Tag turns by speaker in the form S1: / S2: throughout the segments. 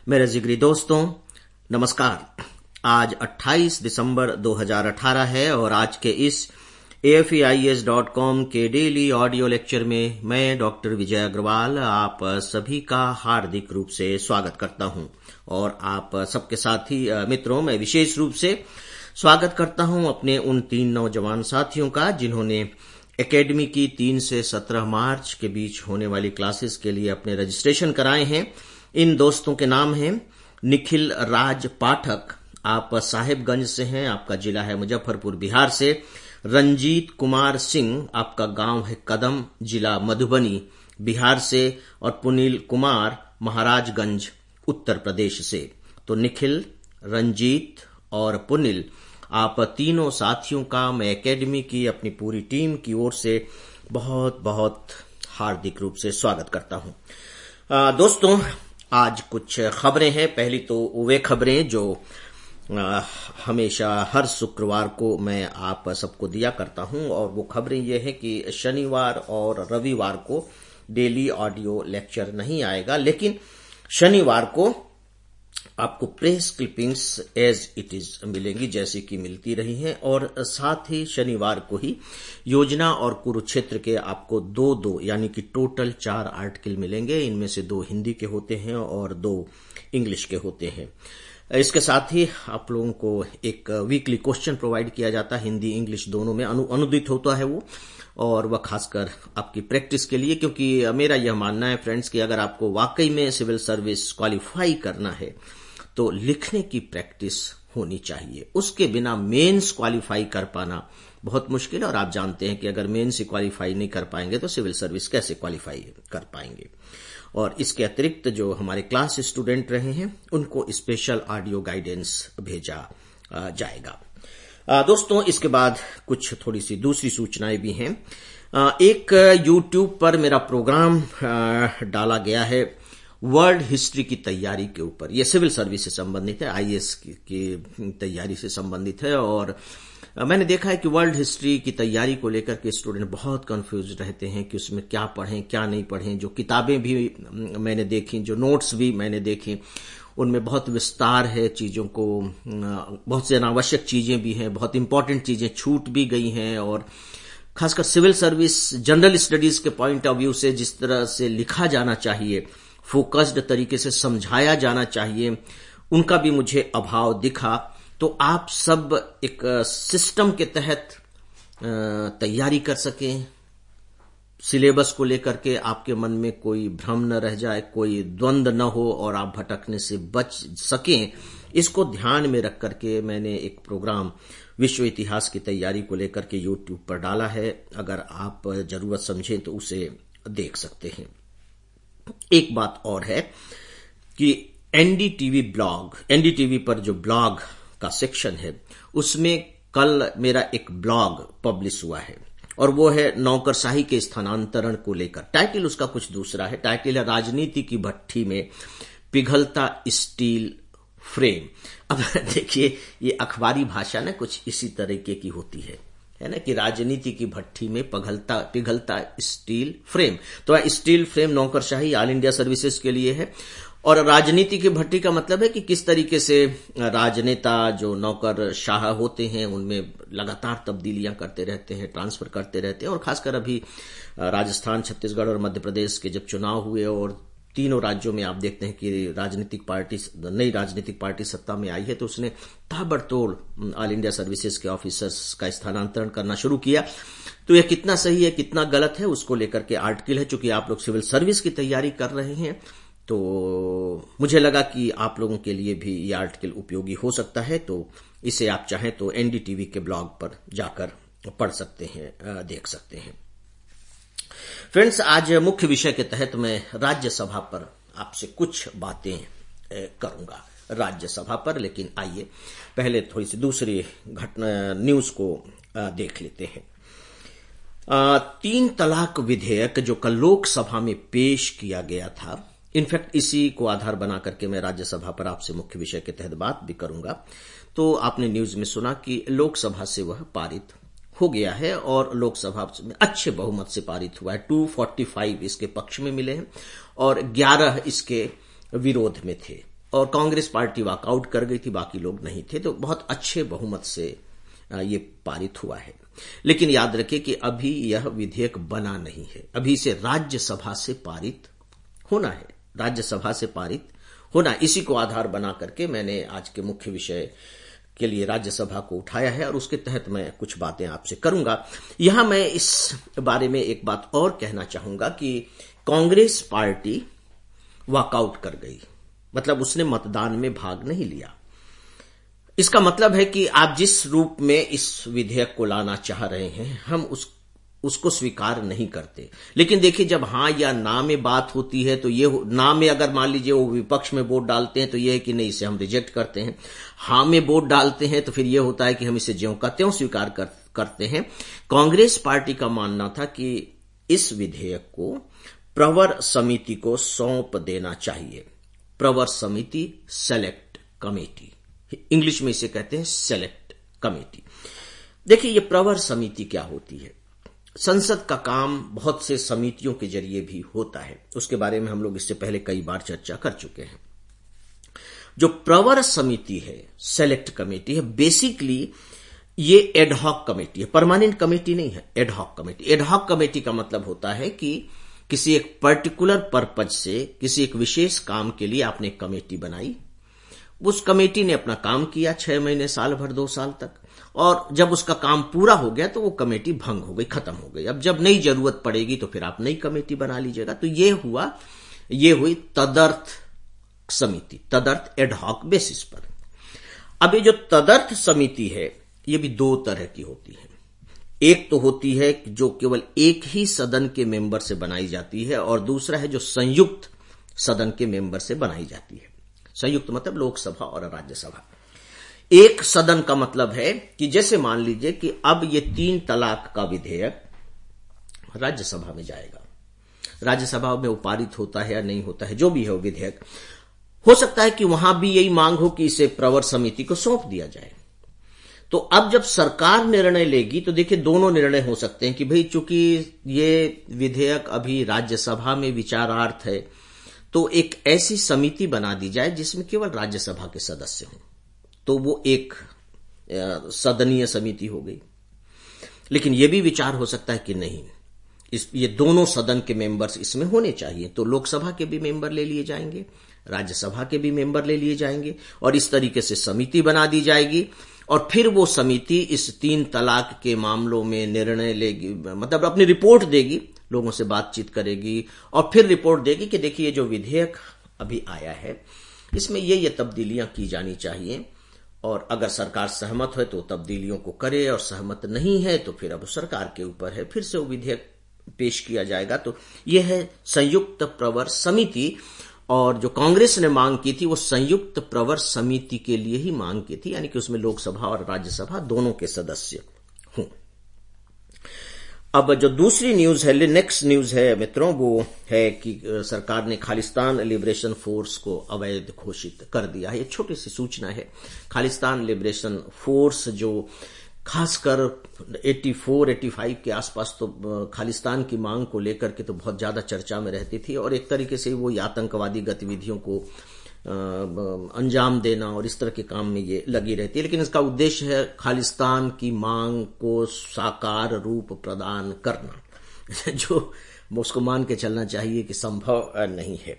S1: मेरे जिगरी दोस्तों, नमस्कार। आज 28 दिसंबर 2018 है और आज के इस AFEIS.com के डेली ऑडियो लेक्चर में मैं डॉक्टर विजय अग्रवाल आप सभी का हार्दिक रूप से स्वागत करता हूं और आप सबके साथी मित्रों मैं विशेष रूप से स्वागत करता हूं अपने उन 3 नौजवान साथियों का जिन्होंने एकेडमी की 3 से 17 मार्च के बीच होने वाली क्लासेस के लिए अपने रजिस्ट्रेशन कराए हैं। इन दोस्तों के नाम हैं निखिल राज पाठक, आप साहेबगंज से हैं, आपका जिला है मुजफ्फरपुर बिहार से। रंजीत कुमार सिंह, आपका गांव है कदम, जिला मधुबनी बिहार से। और पुनील कुमार, महाराजगंज उत्तर प्रदेश से। तो निखिल, रंजीत और पुनील, आप तीनों साथियों का मैं एकेडमी की अपनी पूरी टीम की ओर से बहुत बहुत हार्दिक रूप से स्वागत करता हूं। दोस्तों, आज कुछ खबरें हैं। पहली तो वे खबरें जो हमेशा हर शुक्रवार को मैं आप सबको दिया करता हूं और वो खबरें ये हैं कि शनिवार और रविवार को डेली ऑडियो लेक्चर नहीं आएगा, लेकिन शनिवार को आपको press clippings as it is मिलेंगी जैसी कि मिलती रही हैं। और साथ ही शनिवार को ही योजना और कुरुक्षेत्र के आपको 2 यानी कि टोटल 4 आर्टिकल मिलेंगे। इनमें से 2 हिंदी के होते हैं और 2 इंग्लिश के होते हैं। इसके साथ ही आप लोगों को एक वीकली क्वेश्चन प्रोवाइड किया जाता है, हिंदी इंग्लिश दोनों में अनुदित होता है वो, और वह खासकर आपकी प्रैक्टिस के लिए, क्योंकि मेरा यह मानना है फ्रेंड्स कि अगर आपको वाकई में सिविल सर्विस क्वालिफाई करना है तो लिखने की प्रैक्टिस होनी चाहिए। उसके बिना मेंस क्वालिफाई कर पाना बहुत मुश्किल है और आप जानते हैं कि अगर मेंस क्वालिफाई नहीं कर पाएंगे तो सिविल सर्विस कैसे क्वालिफाई कर पाएंगे। और इसके अतिरिक्त जो हमारे क्लास स्टूडेंट रहे हैं उनको स्पेशल ऑडियो गाइडेंस भेजा जाएगा। दोस्तों, इसके बाद कुछ थोड़ी सी दूसरी सूचनाएं भी हैं। एक YouTube पर मेरा प्रोग्राम डाला गया है वर्ल्ड हिस्ट्री की तैयारी के ऊपर। यह सिविल सर्विस से संबंधित है, IAS की तैयारी से संबंधित है। और मैंने देखा है कि वर्ल्ड हिस्ट्री की तैयारी को लेकर के स्टूडेंट बहुत कंफ्यूज रहते हैं कि उसमें क्या पढ़ें क्या नहीं पढ़ें। जो किताबें भी मैंने देखी, जो नोट्स भी मैंने देखे, उनमें बहुत विस्तार है चीजों को, बहुत से अनावश्यक चीजें भी हैं, बहुत इंपॉर्टेंट चीजें छूट भी गई हैं। और खासकर सिविल सर्विस जनरल स्टडीज के पॉइंट ऑफ व्यू से जिस तरह से लिखा जाना चाहिए, फोकस्ड तरीके से समझाया जाना चाहिए, उनका भी मुझे अभाव दिखा। तो आप सब एक सिस्टम के तहत तैयारी कर सकें, सिलेबस को लेकर के आपके मन में कोई भ्रम न रह जाए, कोई द्वंद्व न हो और आप भटकने से बच सकें, इसको ध्यान में रख करके मैंने एक प्रोग्राम विश्व इतिहास की तैयारी को लेकर के YouTube पर डाला है। अगर आप जरूरत समझें तो उसे देख सकते हैं। एक बात और है कि NDTV पर जो ब्लॉग का सेक्शन है उसमें कल मेरा एक ब्लॉग पब्लिश हुआ है और वो है नौकरशाही के स्थानांतरण को लेकर। टाइटल उसका कुछ दूसरा है, टाइटल है राजनीति की भट्ठी में पिघलता स्टील फ्रेम। अब देखिए, ये अखबारी भाषा ना कुछ इसी तरीके की होती है ना, कि राजनीति की भट्ठी में पिघलता स्टील फ्रेम। तो स्टील फ्रेम नौकरशाही ऑल इंडिया सर्विसेज के लिए है और राजनीति की भट्टी का मतलब है कि किस तरीके से राजनेता जो नौकरशाह होते हैं उनमें लगातार तब्दीलियां करते रहते हैं, ट्रांसफर करते रहते हैं। और खासकर अभी राजस्थान, छत्तीसगढ़ और मध्य प्रदेश के जब चुनाव हुए और तीनों राज्यों में आप देखते हैं कि नई राजनीतिक पार्टी सत्ता में आई है, तो उसने ताबड़तोड़ ऑल इंडिया सर्विसेज के ऑफिसर्स का स्थानांतरण करना शुरू किया। तो यह कितना सही है कितना गलत है उसको लेकर के आर्टिकल है। चूंकि आप लोग सिविल सर्विस की तैयारी कर रहे हैं तो मुझे लगा कि आप लोगों के लिए भी ये आर्टिकल उपयोगी हो सकता है। तो इसे आप चाहें तो NDTV के ब्लॉग पर जाकर पढ़ सकते हैं, देख सकते हैं। फ्रेंड्स, आज मुख्य विषय के तहत मैं राज्यसभा पर आपसे कुछ बातें करूंगा राज्यसभा पर। लेकिन आइए पहले थोड़ी सी दूसरी न्यूज को देख लेते हैं। 3 तलाक विधेयक जो कल लोकसभा में पेश किया गया था, इनफैक्ट इसी को आधार बना करके मैं राज्यसभा पर आपसे मुख्य विषय के तहत बात भी करूंगा। तो आपने न्यूज में सुना कि लोकसभा से वह पारित हो गया है और लोकसभा में अच्छे बहुमत से पारित हुआ है। 245 इसके पक्ष में मिले हैं और 11 इसके विरोध में थे। और कांग्रेस पार्टी वॉकआउट कर गई थी, बाकी लोग नहीं थे, तो बहुत अच्छे बहुमत से ये पारित हुआ है। लेकिन याद रखें कि अभी यह विधेयक बना नहीं है, अभी इसे राज्यसभा से पारित होना है, राज्यसभा से पारित होना। इसी को आधार बना करके मैंने आज के मुख्य विषय के लिए राज्यसभा को उठाया है और उसके तहत मैं कुछ बातें आपसे करूंगा। यहां मैं इस बारे में एक बात और कहना चाहूंगा कि कांग्रेस पार्टी वॉकआउट कर गई, मतलब उसने मतदान में भाग नहीं लिया। इसका मतलब है कि आप जिस रूप में इस विधेयक को लाना चाह रहे हैं, हम उसको स्वीकार नहीं करते। लेकिन देखिए, जब हां या ना में बात होती है तो ये ना में अगर मान लीजिए वो विपक्ष में वोट डालते हैं तो ये है कि नहीं, इसे हम रिजेक्ट करते हैं। हां में वोट डालते हैं तो फिर ये होता है कि हम इसे ज्यों का त्यों स्वीकार करते हैं। कांग्रेस पार्टी का मानना था कि इस विधेयक को प्रवर समिति को सौंप देना चाहिए। प्रवर समिति, सेलेक्ट कमेटी, इंग्लिश में इसे कहते हैं सेलेक्ट कमेटी। देखिए, ये प्रवर समिति क्या होती है? संसद का काम बहुत से समितियों के जरिए भी होता है, उसके बारे में हम लोग इससे पहले कई बार चर्चा कर चुके हैं। जो प्रवर समिति है, सेलेक्ट कमेटी है, बेसिकली ये एडहॉक कमेटी है, परमानेंट कमेटी नहीं है, एडहॉक कमेटी। एडहॉक कमेटी का मतलब होता है कि किसी एक पर्टिकुलर पर्पज से, किसी एक विशेष काम के लिए आपने एक कमेटी बनाई, उस कमेटी ने अपना काम किया 6 महीने, साल भर, 2 साल तक, और जब उसका काम पूरा हो गया तो वो कमेटी भंग हो गई, खत्म हो गई। अब जब नई जरूरत पड़ेगी तो फिर आप नई कमेटी बना लीजिएगा। तो ये हुई तदर्थ समिति, तदर्थ एडहॉक बेसिस पर। अब ये जो तदर्थ समिति है, ये भी 2 तरह की होती है। एक तो होती है जो केवल एक ही सदन के मेंबर से बनाई जाती है, और दूसरा है जो संयुक्त सदन के मेंबर से बनाई जाती है। संयुक्त मतलब लोकसभा और राज्यसभा। एक सदन का मतलब है कि जैसे मान लीजिए कि अब ये 3 तलाक का विधेयक राज्यसभा में जाएगा, राज्यसभा में वो पारित होता है या नहीं होता है, जो भी है वो विधेयक, हो सकता है कि वहां भी यही मांग हो कि इसे प्रवर समिति को सौंप दिया जाए। तो अब जब सरकार निर्णय लेगी तो देखिए, दोनों निर्णय हो सकते हैं कि भाई चूंकि ये विधेयक अभी राज्यसभा में विचारार्थ है, तो एक ऐसी समिति बना दी जाए जिसमें केवल राज्यसभा के सदस्य हों, तो वो एक सदनीय समिति हो गई। लेकिन यह भी विचार हो सकता है कि नहीं, ये दोनों सदन के मेंबर्स इसमें होने चाहिए, तो लोकसभा के भी मेंबर ले लिए जाएंगे, राज्यसभा के भी मेंबर ले लिए जाएंगे, और इस तरीके से समिति बना दी जाएगी। और फिर वो समिति इस 3 तलाक के मामलों में निर्णय लेगी, मतलब अपनी रिपोर्ट देगी, लोगों से बातचीत करेगी, और फिर रिपोर्ट देगी कि देखिए, ये जो विधेयक अभी आया है इसमें ये तब्दीलियां की जानी चाहिए, और अगर सरकार सहमत है तो तब्दीलियों को करे, और सहमत नहीं है तो फिर अब सरकार के ऊपर है, फिर से वो विधेयक पेश किया जाएगा। तो यह है संयुक्त प्रवर समिति, और जो कांग्रेस ने मांग की थी वो संयुक्त प्रवर समिति के लिए ही मांग की थी, यानी कि उसमें लोकसभा और राज्यसभा दोनों के सदस्य हों। अब जो दूसरी न्यूज है, नेक्स्ट न्यूज है मित्रों, वो है कि सरकार ने खालिस्तान लिबरेशन फोर्स को अवैध घोषित कर दिया है। ये छोटी सी सूचना है। खालिस्तान लिबरेशन फोर्स जो खासकर 84-85 के आसपास तो खालिस्तान की मांग को लेकर के तो बहुत ज्यादा चर्चा में रहती थी, और एक तरीके से वो आतंकवादी गतिविधियों को अंजाम देना और इस तरह के काम में ये लगी रहती है। लेकिन इसका उद्देश्य है खालिस्तान की मांग को साकार रूप प्रदान करना, जो उसको मान के चलना चाहिए कि संभव नहीं है।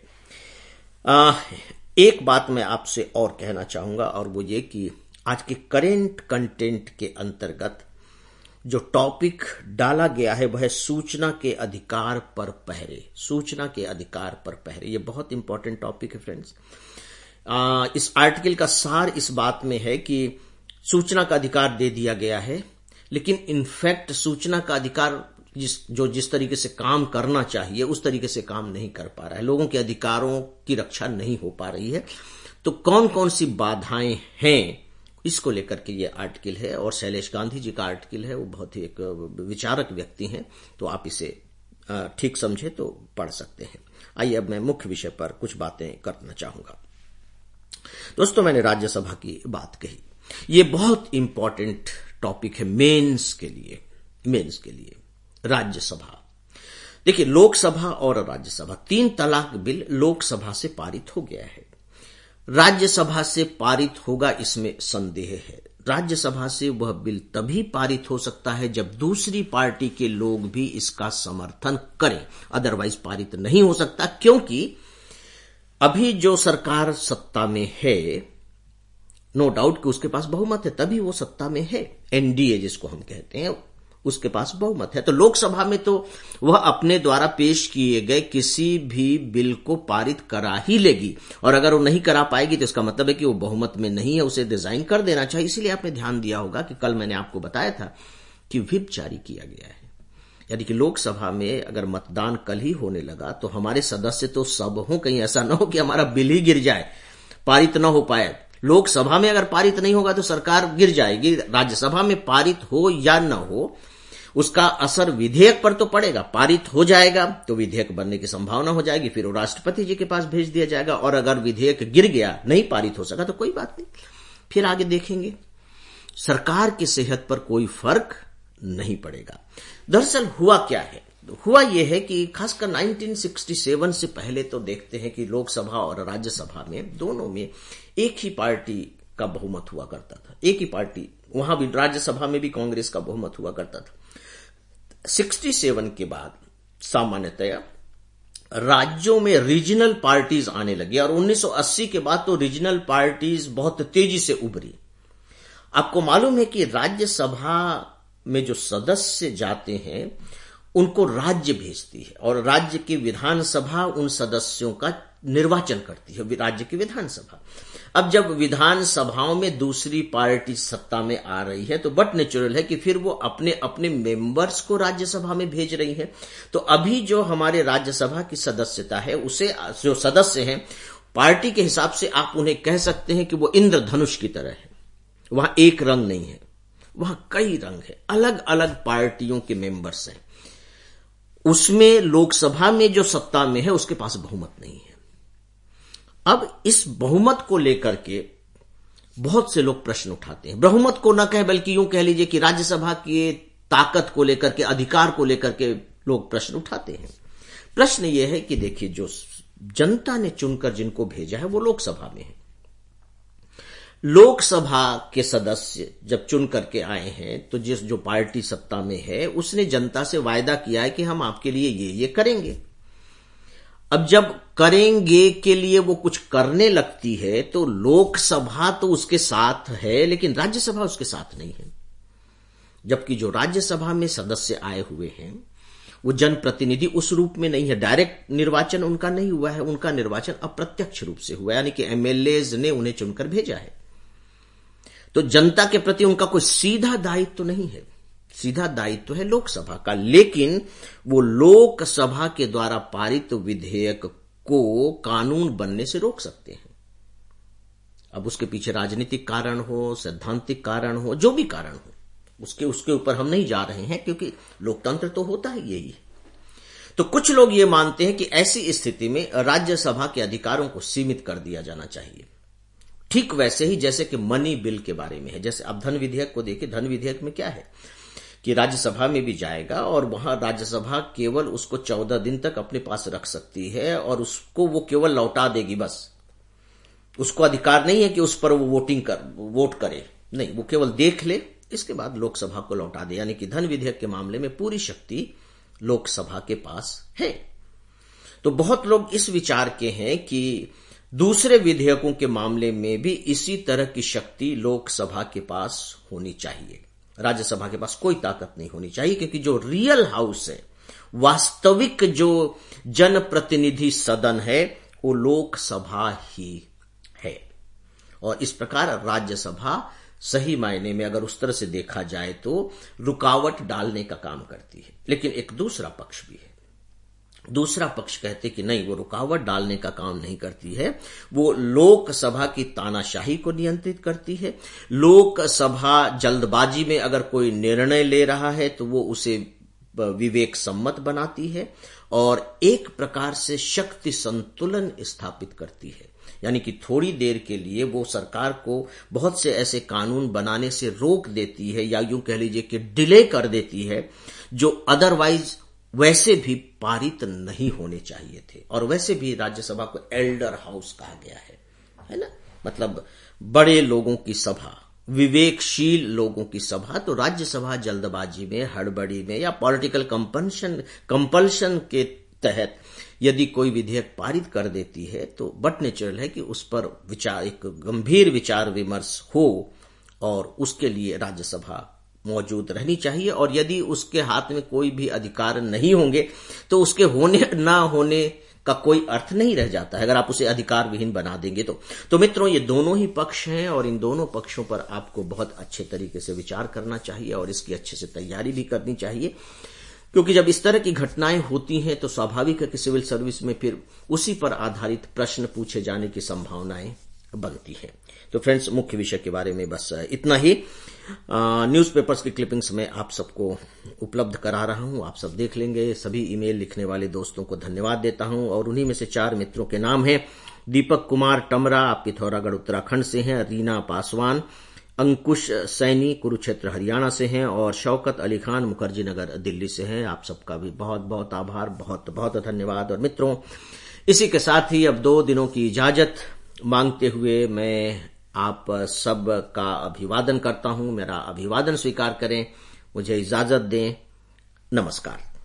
S1: एक बात मैं आपसे और कहना चाहूंगा, और वो ये कि आज के करेंट कंटेंट के अंतर्गत जो टॉपिक डाला गया है वह है सूचना के अधिकार पर पहरे। सूचना के अधिकार पर पहरे, ये बहुत इंपॉर्टेंट टॉपिक है फ्रेंड्स। इस आर्टिकल का सार इस बात में है कि सूचना का अधिकार दे दिया गया है, लेकिन इनफैक्ट सूचना का अधिकार जिस तरीके से काम करना चाहिए उस तरीके से काम नहीं कर पा रहा है, लोगों के अधिकारों की रक्षा नहीं हो पा रही है। तो कौन कौन सी बाधाएं हैं, इसको लेकर के ये आर्टिकल है, और शैलेश गांधी जी का आर्टिकल है। वो बहुत ही एक विचारक व्यक्ति हैं, तो आप इसे ठीक समझे तो पढ़ सकते हैं। आइए अब मैं मुख्य विषय पर कुछ बातें करना चाहूंगा। दोस्तों, मैंने राज्यसभा की बात कही, ये बहुत इंपॉर्टेंट टॉपिक है मेंस के लिए। राज्यसभा, देखिए, लोकसभा और राज्यसभा, 3 तलाक बिल लोकसभा से पारित हो गया है, राज्यसभा से पारित होगा इसमें संदेह है। राज्यसभा से वह बिल तभी पारित हो सकता है जब दूसरी पार्टी के लोग भी इसका समर्थन करें, अदरवाइज पारित नहीं हो सकता, क्योंकि अभी जो सरकार सत्ता में है, नो डाउट कि उसके पास बहुमत है, तभी वो सत्ता में है। एनडीए जिसको हम कहते हैं, उसके पास बहुमत है। तो लोकसभा में तो वह अपने द्वारा पेश किए गए किसी भी बिल को पारित करा ही लेगी, और अगर वो नहीं करा पाएगी तो इसका मतलब है कि वो बहुमत में नहीं है, उसे डिजाइन कर देना चाहिए। इसीलिए आपने ध्यान दिया होगा कि कल मैंने आपको बताया था कि व्हिप जारी किया गया है, यानी कि लोकसभा में अगर मतदान कल ही होने लगा तो हमारे सदस्य तो सब हों, कहीं ऐसा न हो कि हमारा बिल ही गिर जाए, पारित न हो पाए। लोकसभा में अगर पारित नहीं होगा तो सरकार गिर जाएगी। राज्यसभा में पारित हो या न हो, उसका असर विधेयक पर तो पड़ेगा। पारित हो जाएगा तो विधेयक बनने की संभावना हो जाएगी, फिर वो राष्ट्रपति जी के पास भेज दिया जाएगा, और अगर विधेयक गिर गया, नहीं पारित हो सका, तो कोई बात नहीं, फिर आगे देखेंगे। सरकार की सेहत पर कोई फर्क नहीं पड़ेगा। दरअसल हुआ क्या है? हुआ यह है कि खासकर 1967 से पहले तो देखते हैं कि लोकसभा और राज्यसभा में दोनों में एक ही पार्टी का बहुमत हुआ करता था, एक ही पार्टी, वहां भी राज्यसभा में भी कांग्रेस का बहुमत हुआ करता था। 67 के बाद सामान्यतया राज्यों में रीजनल पार्टीज आने लगी, और 1980 के बाद तो रीजनल पार्टीज बहुत तेजी से उभरी। आपको मालूम है कि राज्यसभा में जो सदस्य जाते हैं उनको राज्य भेजती है, और राज्य की विधानसभा उन सदस्यों का निर्वाचन करती है, राज्य की विधानसभा। अब जब विधानसभाओं में दूसरी पार्टी सत्ता में आ रही है तो बट नेचुरल है कि फिर वो अपने अपने मेंबर्स को राज्यसभा में भेज रही है। तो अभी जो हमारे राज्यसभा की सदस्यता है, उसे जो सदस्य हैं पार्टी के हिसाब से आप उन्हें कह सकते हैं कि वो इंद्रधनुष की तरह है। वहां एक रंग नहीं है, वहां कई रंग है, अलग अलग पार्टियों के मेंबर्स हैं। उसमें लोकसभा में जो सत्ता में है उसके पास बहुमत नहीं है। अब इस बहुमत को लेकर के बहुत से लोग प्रश्न उठाते हैं। बहुमत को न कहे बल्कि यूं कह लीजिए कि राज्यसभा की ताकत को लेकर के, अधिकार को लेकर के लोग प्रश्न उठाते हैं। प्रश्न यह है कि देखिए, जो जनता ने चुनकर जिनको भेजा है वो लोकसभा में है। लोकसभा के सदस्य जब चुन करके आए हैं तो जो पार्टी सत्ता में है उसने जनता से वायदा किया है कि हम आपके लिए ये करेंगे। अब जब करेंगे के लिए वो कुछ करने लगती है तो लोकसभा तो उसके साथ है, लेकिन राज्यसभा उसके साथ नहीं है। जबकि जो राज्यसभा में सदस्य आए हुए हैं वो जनप्रतिनिधि उस रूप में नहीं है, डायरेक्ट निर्वाचन उनका नहीं हुआ है, उनका निर्वाचन अप्रत्यक्ष रूप से हुआ है, यानी कि एमएलएज ने उन्हें चुनकर भेजा है। तो जनता के प्रति उनका कोई सीधा दायित्व तो नहीं है, सीधा दायित्व है लोकसभा का, लेकिन वो लोकसभा के द्वारा पारित विधेयक को कानून बनने से रोक सकते हैं। अब उसके पीछे राजनीतिक कारण हो, सैद्धांतिक कारण हो, जो भी कारण हो, उसके ऊपर हम नहीं जा रहे हैं, क्योंकि लोकतंत्र तो होता है यही। तो कुछ लोग ये मानते हैं कि ऐसी स्थिति में राज्यसभा के अधिकारों को सीमित कर दिया जाना चाहिए, ठीक वैसे ही जैसे कि मनी बिल के बारे में है। जैसे अब धन विधेयक को देखिए, धन विधेयक में क्या है कि राज्यसभा में भी जाएगा और वहां राज्यसभा केवल उसको 14 दिन तक अपने पास रख सकती है और उसको वो केवल लौटा देगी, बस। उसको अधिकार नहीं है कि उस पर वो वोट करे, नहीं, वो केवल देख ले, इसके बाद लोकसभा को लौटा दे। यानी कि धन विधेयक के मामले में पूरी शक्ति लोकसभा के पास है। तो बहुत लोग इस विचार के हैं कि दूसरे विधेयकों के मामले में भी इसी तरह की शक्ति लोकसभा के पास होनी चाहिए, राज्यसभा के पास कोई ताकत नहीं होनी चाहिए, क्योंकि जो रियल हाउस है, वास्तविक जो जनप्रतिनिधि सदन है, वो लोकसभा ही है। और इस प्रकार राज्यसभा सही मायने में अगर उस तरह से देखा जाए तो रुकावट डालने का काम करती है। लेकिन एक दूसरा पक्ष भी है। दूसरा पक्ष कहते कि नहीं, वो रुकावट डालने का काम नहीं करती है, वो लोकसभा की तानाशाही को नियंत्रित करती है। लोकसभा जल्दबाजी में अगर कोई निर्णय ले रहा है तो वो उसे विवेक सम्मत बनाती है और एक प्रकार से शक्ति संतुलन स्थापित करती है। यानी कि थोड़ी देर के लिए वो सरकार को बहुत से ऐसे कानून बनाने से रोक देती है, या यूं कह लीजिए कि डिले कर देती है, जो अदरवाइज वैसे भी पारित नहीं होने चाहिए थे। और वैसे भी राज्यसभा को एल्डर हाउस कहा गया है, है ना, मतलब बड़े लोगों की सभा, विवेकशील लोगों की सभा। तो राज्यसभा जल्दबाजी में, हड़बड़ी में या पॉलिटिकल कंपल्शन के तहत यदि कोई विधेयक पारित कर देती है तो बट नेचुरल है कि उस पर एक गंभीर विचार विमर्श हो और उसके लिए राज्यसभा मौजूद रहनी चाहिए। और यदि उसके हाथ में कोई भी अधिकार नहीं होंगे तो उसके होने ना होने का कोई अर्थ नहीं रह जाता है, अगर आप उसे अधिकार विहीन बना देंगे तो मित्रों, ये दोनों ही पक्ष हैं और इन दोनों पक्षों पर आपको बहुत अच्छे तरीके से विचार करना चाहिए और इसकी अच्छे से तैयारी भी करनी चाहिए, क्योंकि जब इस तरह की घटनाएं होती हैं तो स्वाभाविक है कि सिविल सर्विस में फिर उसी पर आधारित प्रश्न पूछे जाने की संभावनाएं बनती हैं। तो फ्रेंड्स, मुख्य विषय के बारे में बस इतना ही। न्यूज़पेपर्स की क्लिपिंग्स में आप सबको उपलब्ध करा रहा हूं, आप सब देख लेंगे। सभी ईमेल लिखने वाले दोस्तों को धन्यवाद देता हूं और उन्हीं में से 4 मित्रों के नाम हैं: दीपक कुमार टमरा, आप पिथौरागढ़ उत्तराखंड से हैं; रीना पासवान, अंकुश सैनी कुरुक्षेत्र हरियाणा से हैं और शौकत अली खान मुखर्जी नगर दिल्ली से हैं। आप सबका भी बहुत बहुत आभार, बहुत बहुत धन्यवाद। और मित्रों, इसी के साथ ही अब 2 दिनों की इजाजत मांगते हुए मैं आप सब का अभिवादन करता हूं। मेरा अभिवादन स्वीकार करें, मुझे इजाजत दें। नमस्कार।